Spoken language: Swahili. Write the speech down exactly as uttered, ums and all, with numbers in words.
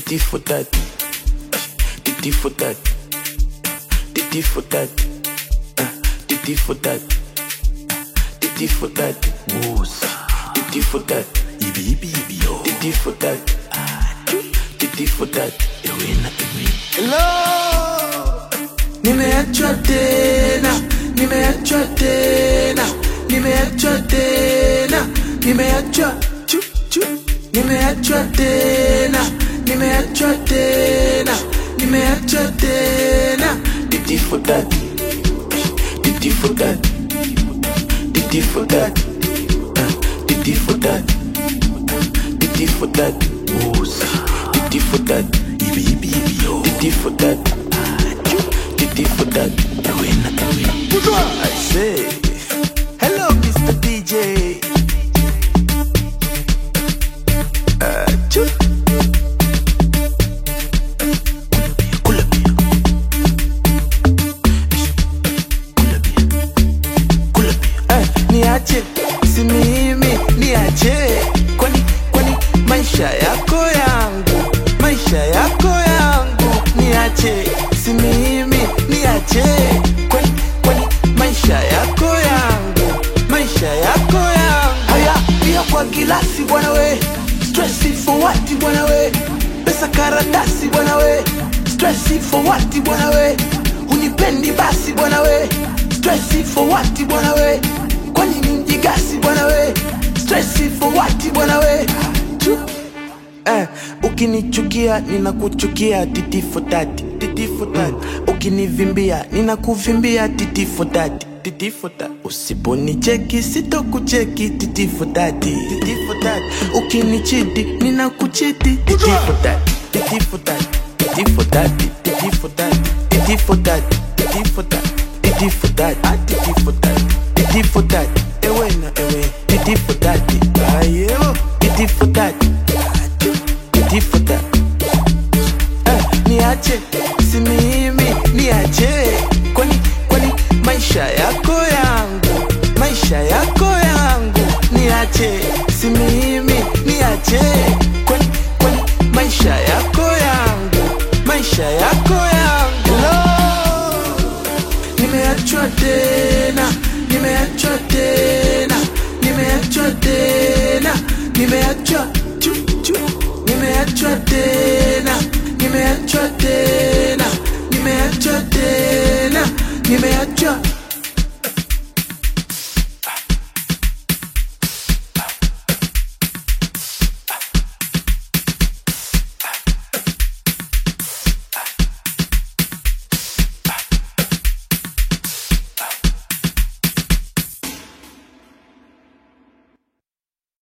Titi for that. Titi for that. Titi for that. Titi for that. Titi for that. Titi for that. Ibi ibi ibi yo. Titi for that. Titi for that. Hello. Nimeachwa tena, nimeachwa tena, nimeachwa tena, nimeachwa chu chu, nimeachwa tena, nimeachwa tena, nimeachwa tena. Titi for that, titi for that, titi for that, titi for that, titi for that, titi for that, Ibi ibi ibi yo. titi for that, titi for that. I say, hello, Mister D J. Uh, choo. Eh, niache, si mimi, niache. Kwani, kwani, maisha yako yangu, maisha yako yangu. Niache, si mimi, niache. Kwani, kwani, maisha yako yangu, maisha yako yangu. Haya, pia kwa gilasi bwana we, stressi for what bwana we, pesa karatasi bwana we, stressi for what bwana we, unipendi basi bwana we, stressi for what bwana we, kwani ni mjigasi bwana we, stressi for what bwana we. Eh, ukinichukia ninakuchukia, titi for that, titi for that. Ukinivimbia ninakuvimbia, titi for that, titi for that. Usiponicheki sitokucheki, titi for that, titi for that. Ukinichiti ninakuchiti, titi for that, titi for that, titi for that, titi for that, titi for that, titi for that, titi for that, titi for that, titi for that. Ewe na ewe, titi for that. Ayo, titi for that. Titi for that. Eh, niache, si mimi, niache. Kwani, kwani, maisha yako yangu, maisha yako yangu. Niache, si mimi, niache. Kwani, kwani, maisha yako yangu, maisha yako yangu. Hello. Nimeachwa tena, nimeachwa tena, nimeachwa tena, nimeachwa chu chu. Nimeachwa tena, nimeachwa tena, nimeachwa tena, nimeachwa